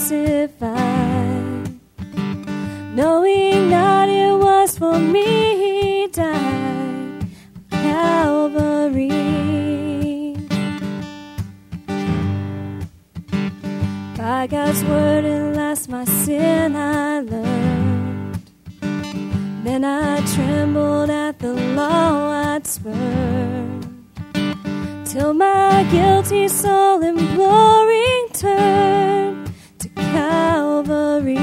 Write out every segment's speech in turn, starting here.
crucified, knowing that it was for me he died on Calvary. By God's word at last my sin I learned. Then I trembled at the law I'd spurned, till my guilty soul imploring turned to Calvary.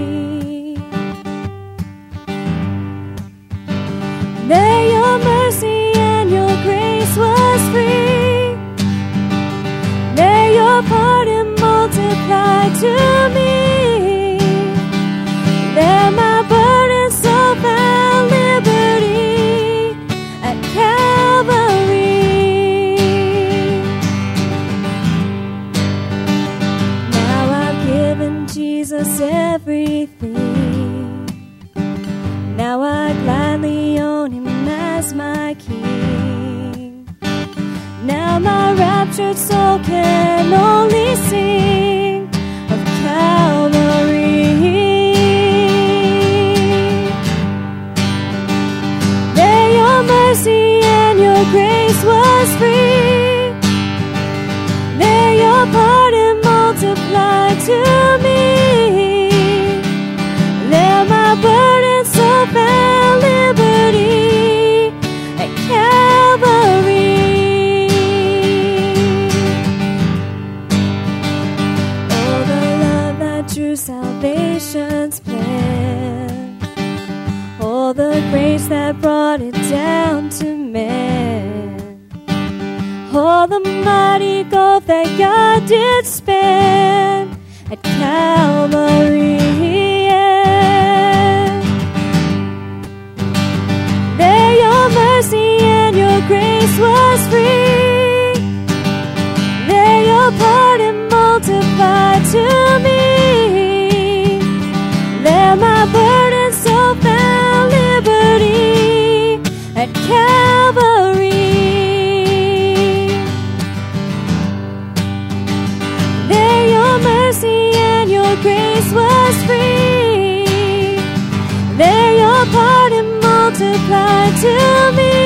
There your mercy and your grace was free. There your pardon multiplied to me. There my burden so found liberty at Calvary. Now I've given Jesus everything. Now I gladly own him as my King. Now my raptured soul can only sing of Calvary. There your mercy and your grace was free. There your pardon multiplied to me. There my burden so found liberty at Calvary. Oh, the love that drew salvation's plan. Oh, the grace that brought it down to man. Oh, the mighty gulf that God did span at Calvary. There your mercy and your grace was free. There your pardon multiplied to me. There my burden so found liberty at Calvary. There your mercy and your grace was free. There your pardon multiplied to me.